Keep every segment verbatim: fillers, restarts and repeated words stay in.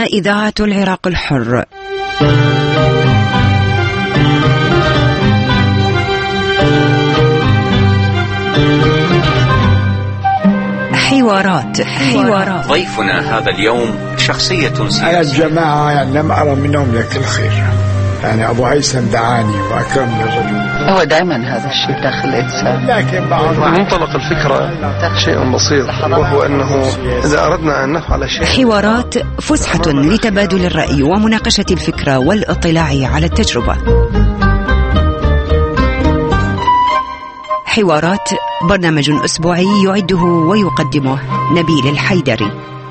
إذاعة العراق الحر. حوارات حوارات ضيفنا هذا اليوم شخصية سياسية. أنا الجماعة يعني لم أرى منهم لك الخير، يعني أبو هيثم دعاني وأكرمني الرجل. هو دائما هذا الشيء داخل الإنسان، لكن بعض منطلق الفكرة شيء بسيط، وهو أنه إذا أردنا أن نفعل شيء. حوارات فسحة لتبادل الرأي ومناقشة الفكرة والاطلاع على التجربة. حوارات برنامج أسبوعي يعده ويقدمه نبيل الحيدري.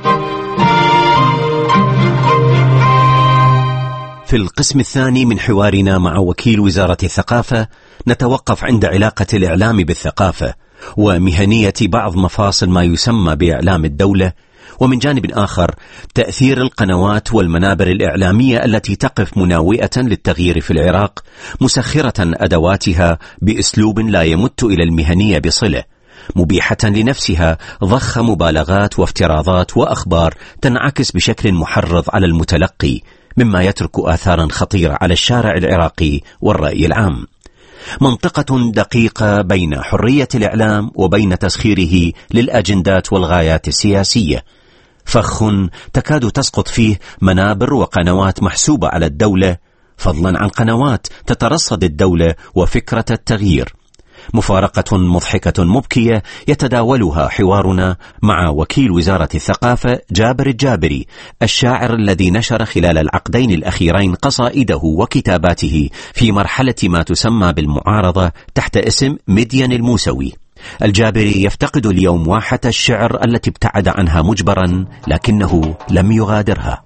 في القسم الثاني من حوارنا مع وكيل وزارة الثقافة نتوقف عند علاقة الإعلام بالثقافة ومهنية بعض مفاصل ما يسمى بإعلام الدولة، ومن جانب آخر تأثير القنوات والمنابر الإعلامية التي تقف مناوئة للتغيير في العراق، مسخرة أدواتها بأسلوب لا يمت إلى المهنية بصلة، مبيحة لنفسها ضخ مبالغات وافتراضات وأخبار تنعكس بشكل محرض على المتلقي، مما يترك آثارا خطيرة على الشارع العراقي والرأي العام. منطقة دقيقة بين حرية الإعلام وبين تسخيره للأجندات والغايات السياسية، فخ تكاد تسقط فيه منابر وقنوات محسوبة على الدولة، فضلا عن قنوات تترصد الدولة وفكرة التغيير. مفارقة مضحكة مبكية يتداولها حوارنا مع وكيل وزارة الثقافة جابر الجابري، الشاعر الذي نشر خلال العقدين الأخيرين قصائده وكتاباته في مرحلة ما تسمى بالمعارضة تحت اسم مدين الموسوي. الجابري يفتقد اليوم واحة الشعر التي ابتعد عنها مجبرا، لكنه لم يغادرها.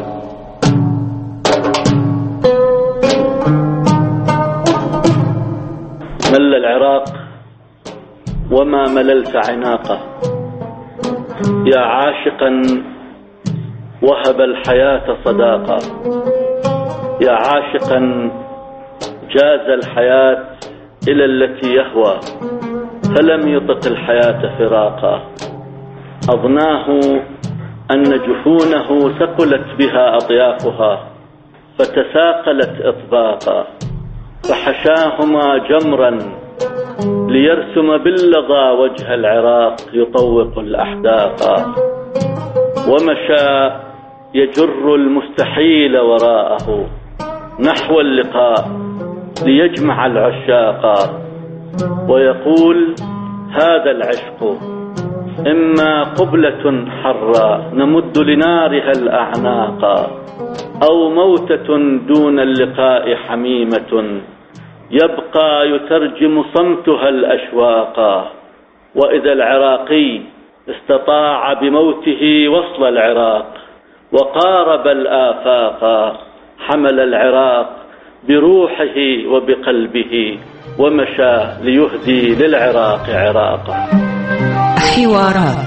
مل العراق وما مللت عناقه، يا عاشقا وهب الحياة صداقة، يا عاشقا جاز الحياة إلى التي يهوى فلم يطق الحياة فراقا. أضناه أن جفونه ثقلت بها أطيافها فتثاقلت إطباقا، فحشاهما جمرا ليرسم باللظى وجه العراق يطوق الأحداقا، ومشى يجر المستحيل وراءه نحو اللقاء ليجمع العشاقا، ويقول هذا العشق إما قبلة حرة نمد لنارها الأعناقا، أو موتة دون اللقاء حميمة يبقى يترجم صمتها الأشواقا. وإذا العراقي استطاع بموته وصل العراق وقارب الآفاق، حمل العراق بروحه وبقلبه ومشى ليهدي للعراق عراقا. حوارات.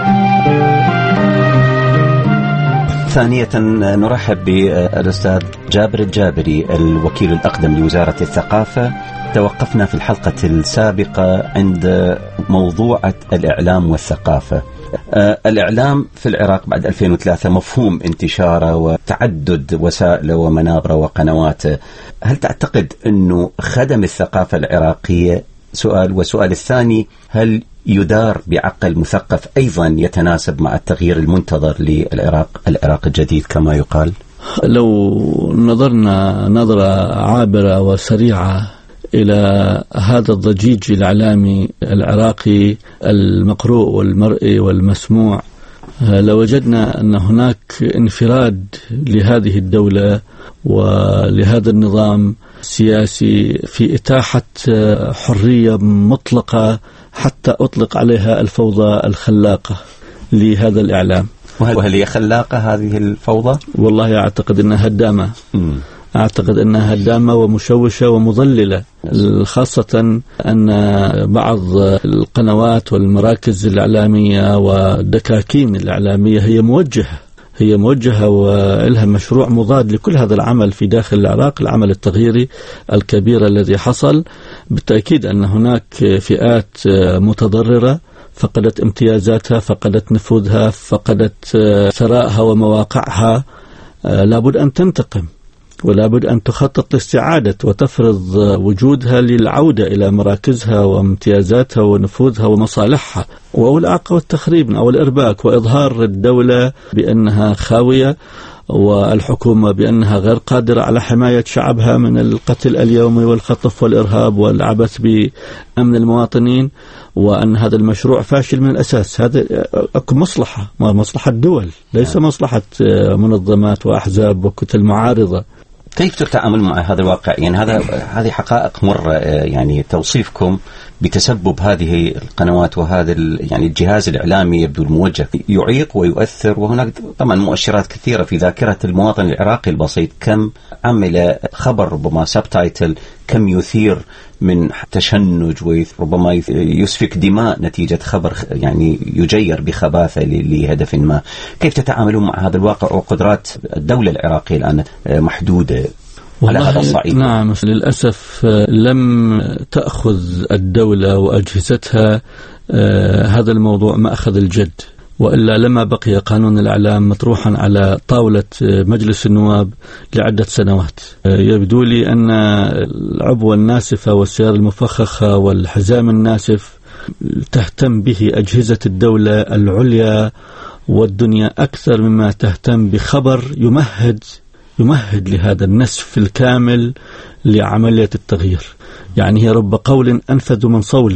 ثانية نرحب بالأستاذ جابر الجابري الوكيل الأقدم لوزارة الثقافة. توقفنا في الحلقة السابقة عند موضوع الإعلام والثقافة. الإعلام في العراق بعد ألفين وثلاثة مفهوم انتشاره وتعدد وسائله ومنابره وقنواته، هل تعتقد أنه خدم الثقافة العراقية؟ سؤال. والسؤال الثاني، هل يدار بعقل مثقف أيضا يتناسب مع التغيير المنتظر للعراق العراق الجديد كما يقال؟ لو نظرنا نظرة عابرة وسريعة إلى هذا الضجيج الإعلامي العراقي المقروء والمرئي والمسموع، لوجدنا أن هناك انفراد لهذه الدولة ولهذا النظام السياسي في إتاحة حرية مطلقة، حتى أطلق عليها الفوضى الخلاقة لهذا الإعلام. وهل هي خلاقة هذه الفوضى؟ والله أعتقد أنها هدامة. م. أعتقد أنها هدامة ومشوشة ومضللة، خاصة أن بعض القنوات والمراكز الإعلامية والدكاكين الإعلامية هي موجهة هي موجهة ولها مشروع مضاد لكل هذا العمل في داخل العراق، العمل التغييري الكبير الذي حصل. بالتأكيد أن هناك فئات متضررة فقدت امتيازاتها، فقدت نفوذها، فقدت ثرائها ومواقعها لابد أن تنتقم، ولا بد أن تخطط لاستعادة وتفرض وجودها للعودة إلى مراكزها وامتيازاتها ونفوذها ومصالحها، أو الإعاقة والتخريب أو الإرباك، وإظهار الدولة بأنها خاوية والحكومة بأنها غير قادرة على حماية شعبها من القتل اليومي والخطف والإرهاب والعبث بأمن المواطنين، وأن هذا المشروع فاشل من الأساس. هذا أكو مصلحة، مصلحة دول، ليس مصلحة منظمات وأحزاب وكتل معارضة. كيف تتعامل مع هذا الواقع؟ يعني هذا هذه حقائق مرة، يعني توصيفكم بتسبب هذه القنوات وهذا يعني الجهاز الإعلامي يبدو الموجه يعيق ويؤثر، وهناك طبعا مؤشرات كثيرة في ذاكرة المواطن العراقي البسيط. كم عمل خبر ربما سبتايتل، كم يثير من تشنج وربما يسفك دماء نتيجة خبر يعني يجير بخباثة لهدف ما. كيف تتعاملون مع هذا الواقع وقدرات الدولة العراقية الآن محدودة على هذا الصعيد؟ نعم، للأسف لم تأخذ الدولة وأجهزتها هذا الموضوع مأخذ الجد، وإلا لما بقي قانون الإعلام مطروحا على طاولة مجلس النواب لعدة سنوات. يبدو لي أن العبوة الناسفة والسيارة المفخخة والحزام الناسف تهتم به أجهزة الدولة العليا والدنيا أكثر مما تهتم بخبر يمهد يمهد لهذا النسف الكامل لعملية التغيير. يعني هي رب قول أنفذ من صول،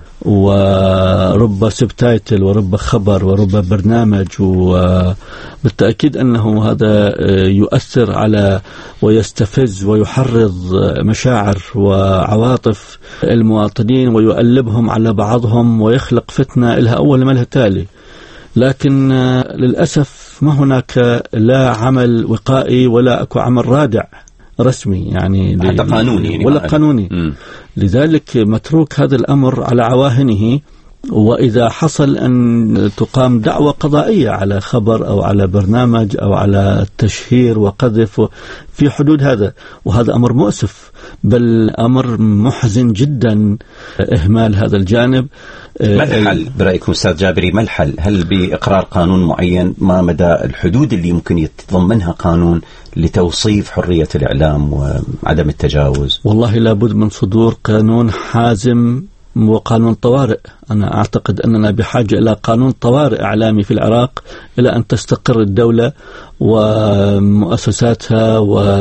ورب سبتايتل، ورب خبر، ورب برنامج، وبالتأكيد أنه هذا يؤثر على ويستفز ويحرض مشاعر وعواطف المواطنين ويؤلبهم على بعضهم ويخلق فتنة لها أول ما لها تالي. لكن للأسف ما هناك لا عمل وقائي ولا أكو عمل رادع رسمي، يعني حتى قانوني يعني ولا قانوني. م. لذلك متروك هذا الأمر على عواهنه، وإذا حصل أن تقام دعوة قضائية على خبر أو على برنامج أو على تشهير وقذف في حدود هذا، وهذا أمر مؤسف، بل أمر محزن جدا إهمال هذا الجانب. ما الحل برأيكم أستاذ جابري؟ ما الحل؟ هل بإقرار قانون معين؟ ما مدى الحدود اللي ممكن يتضمنها قانون لتوصيف حرية الإعلام وعدم التجاوز؟ والله لابد من صدور قانون حازم وقانون طوارئ. أنا أعتقد أننا بحاجة إلى قانون طوارئ إعلامي في العراق إلى أن تستقر الدولة ومؤسساتها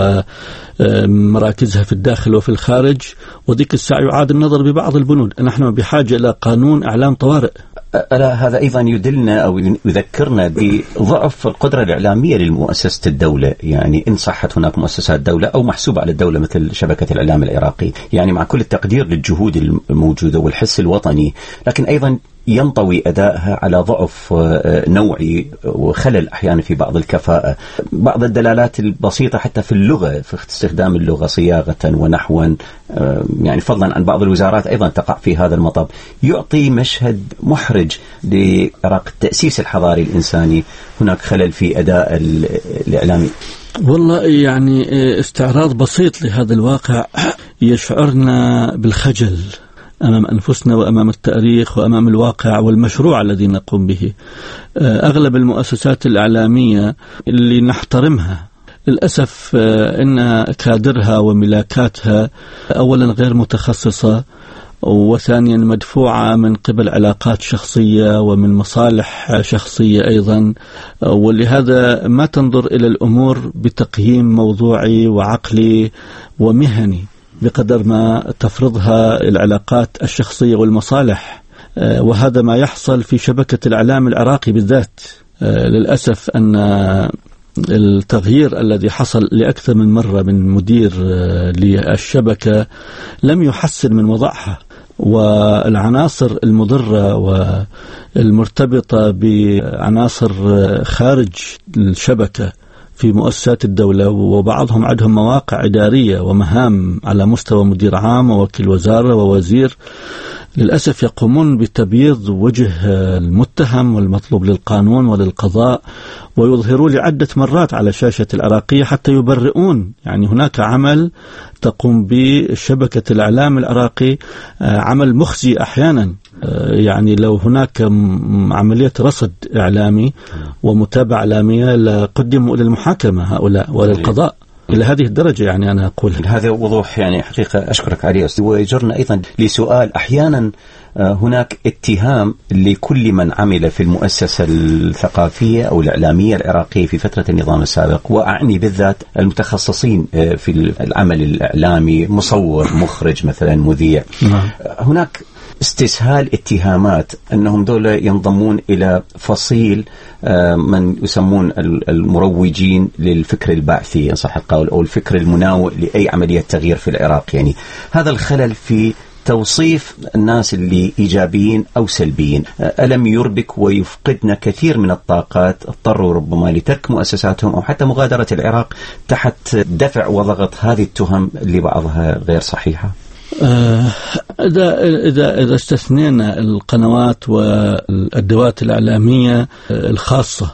ومراكزها في الداخل وفي الخارج، وذيك الساعة يعاد النظر ببعض البنود. نحن بحاجة إلى قانون إعلام طوارئ. ألا هذا أيضا يدلنا أو يذكرنا بضعف القدرة الإعلامية للمؤسسة الدولة، يعني إن صحت هناك مؤسسات دولة أو محسوبة على الدولة مثل شبكة الإعلام العراقي، يعني مع كل التقدير للجهود الموجودة والحس الوطني، لكن أيضا ينطوي أدائها على ضعف نوعي وخلل أحيانا في بعض الكفاءة. بعض الدلالات البسيطة حتى في اللغة، في استخدام اللغة صياغة ونحوا، يعني فضلا عن بعض الوزارات أيضا تقع في هذا المطب، يعطي مشهد محرج لعراق التأسيس الحضاري الإنساني. هناك خلل في أداء الإعلامي. والله يعني استعراض بسيط لهذا الواقع يشعرنا بالخجل أمام أنفسنا وأمام التاريخ وأمام الواقع والمشروع الذي نقوم به. أغلب المؤسسات الإعلامية اللي نحترمها للأسف إن كادرها وملاكاتها أولا غير متخصصة، وثانيا مدفوعة من قبل علاقات شخصية ومن مصالح شخصية أيضا، ولهذا ما تنظر إلى الأمور بتقييم موضوعي وعقلي ومهني بقدر ما تفرضها العلاقات الشخصية والمصالح. وهذا ما يحصل في شبكة الإعلام العراقي بالذات. للأسف أن التغيير الذي حصل لأكثر من مرة من مدير للشبكة لم يحسن من وضعها، والعناصر المضرة والمرتبطة بعناصر خارج الشبكة في مؤسسات الدولة، وبعضهم عندهم مواقع إدارية ومهام على مستوى مدير عام ووكيل وزارة ووزير، للأسف يقومون بتبييض وجه المتهم والمطلوب للقانون وللقضاء، ويظهرون لعدة مرات على شاشة العراقية حتى يبرئون. يعني هناك عمل تقوم به شبكة الإعلام العراقي، عمل مخزي أحيانا، يعني لو هناك عملية رصد إعلامي ومتابعة إعلامية لقدموا إلى المحاكمة هؤلاء وللقضاء إلى هذه الدرجة. يعني أنا أقول هذا وضوح يعني حقيقة أشكرك عليه. ويجرنا أيضا لسؤال، أحيانا هناك اتهام لكل من عمل في المؤسسة الثقافية أو الإعلامية العراقية في فترة النظام السابق، وأعني بالذات المتخصصين في العمل الإعلامي، مصور، مخرج مثلا، مذيع. هناك استسهال اتهامات أنهم دول ينضمون إلى فصيل من يسمون المروجين للفكر البعثي صح القول، أو الفكر المناوئ لأي عملية تغيير في العراق. يعني هذا الخلل في توصيف الناس اللي إيجابيين أو سلبيين ألم يربك ويفقدنا كثير من الطاقات، اضطروا ربما لترك مؤسساتهم أو حتى مغادرة العراق تحت دفع وضغط هذه التهم اللي بعضها غير صحيحة؟ إذا إذا إذا استثنينا القنوات والأدوات الإعلامية الخاصة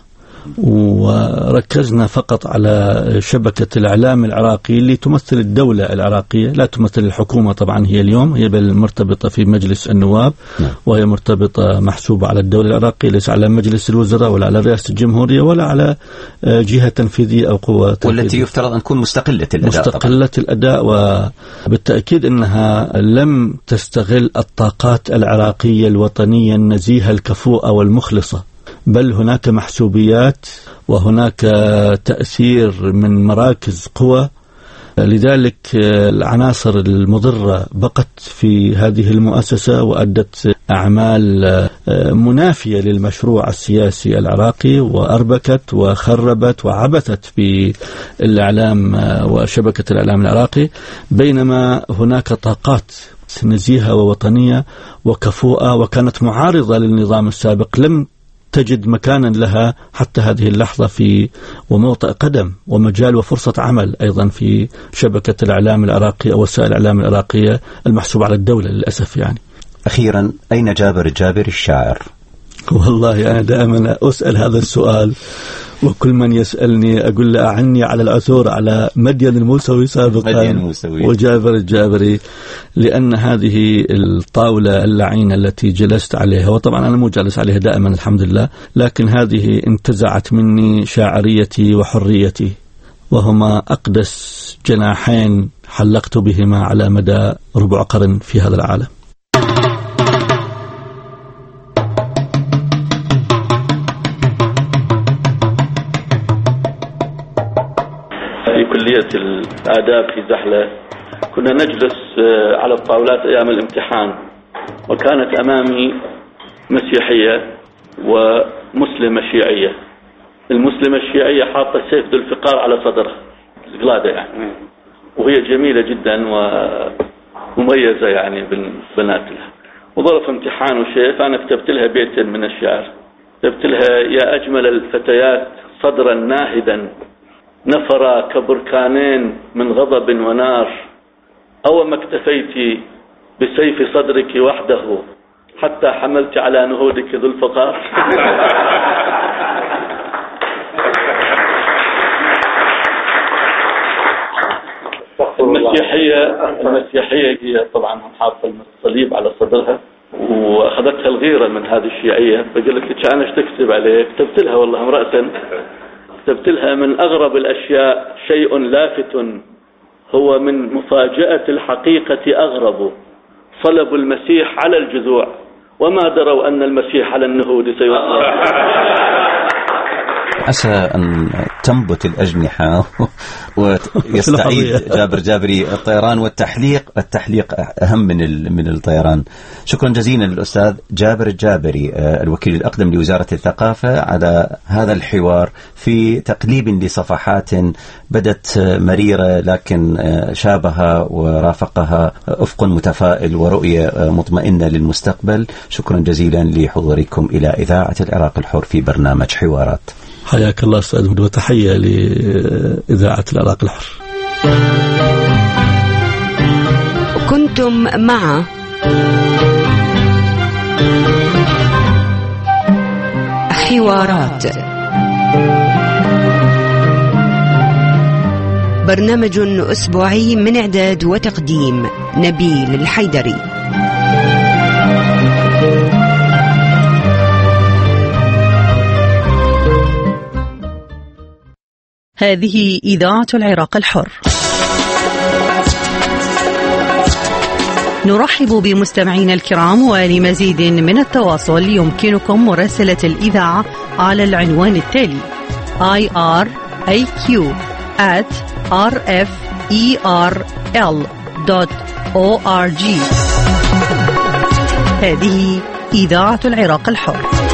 وركزنا فقط على شبكة الإعلام العراقي اللي تمثل الدولة العراقية، لا تمثل الحكومة طبعا، هي اليوم هي مرتبطة في مجلس النواب وهي مرتبطة محسوبة على الدولة العراقية، ليس على مجلس الوزراء ولا على رئاسة الجمهورية ولا على جهة تنفيذية أو قوة تنفيذية، والتي يفترض أن تكون مستقلة الأداء مستقلة طبعا. الأداء، وبالتأكيد أنها لم تستغل الطاقات العراقية الوطنية النزيهة الكفؤة والمخلصة، بل هناك محسوبيات وهناك تأثير من مراكز قوى. لذلك العناصر المضرة بقت في هذه المؤسسة وأدت أعمال منافية للمشروع السياسي العراقي، وأربكت وخربت وعبثت بالإعلام وشبكة الإعلام العراقي، بينما هناك طاقات نزيهة ووطنية وكفؤة وكانت معارضة للنظام السابق لم تجد مكانا لها حتى هذه اللحظة في وموطئ قدم ومجال وفرصة عمل أيضا في شبكة الإعلام العراقي أو وسائل الإعلام العراقية المحسوبة على الدولة للأسف. يعني أخيرا، أين جابر الجابري الشاعر؟ والله أنا دائما أسأل هذا السؤال، وكل من يسألني أقول له أعني على العثور على مدين الموسوي سابقا وجابر الجابري، لأن هذه الطاولة اللعينة التي جلست عليها، وطبعا أنا مو جالس عليها دائما الحمد لله، لكن هذه انتزعت مني شاعريتي وحريتي، وهما أقدس جناحين حلقت بهما على مدى ربع قرن في هذا العالم. كلية الآداب في زحلة كنا نجلس على الطاولات أيام الامتحان، وكانت أمامي مسيحية ومسلمة شيعية. المسلمة الشيعية حاطة سيف ذو الفقار على صدرها، القلادة يعني، وهي جميلة جدا ومميزة يعني بالبنات لها، وظرف امتحان وشيء، فأنا كتبت لها بيت من الشعر، كتبت لها: يا أجمل الفتيات صدرا ناهدا، نفرا كبركانين من غضب ونار، أو ما اكتفيت بسيف صدرك وحده حتى حملت على نهودك ذو الفقار. المسيحية المسيحية هي طبعا حاطة الصليب على صدرها، وأخذتها الغيرة من هذه الشيعية، فقلت لي: أنا ايش تكتب عليه؟ كتبت لها والله امرأة، كتبت لها: من أغرب الأشياء شيء لافت، هو من مفاجأة الحقيقة أغرب، صلب المسيح على الجذوع وما دروا أن المسيح على النهود سيصلب. عسى أن تنبت الأجنحة ويستعيد جابر جابري الطيران، والتحليق التحليق أهم من من الطيران. شكرا جزيلا للأستاذ جابر الجابري الوكيل الأقدم لوزارة الثقافة على هذا الحوار في تقليب لصفحات بدت مريرة لكن شابها ورافقها أفق متفائل ورؤية مطمئنة للمستقبل. شكرا جزيلا لحضوركم إلى إذاعة العراق الحر في برنامج حوارات. حياك الله أستاذ هدى، وتحية لإذاعة العراق الحر. كنتم مع حوارات، برنامج أسبوعي من إعداد وتقديم نبيل الحيدري. هذه إذاعة العراق الحر. نرحب بمستمعينا الكرام، ولمزيد من التواصل يمكنكم مراسلة الإذاعة على العنوان التالي آي آر إيه كيو آت آر إف إي آر إل دوت أو آر جي. هذه إذاعة العراق الحر.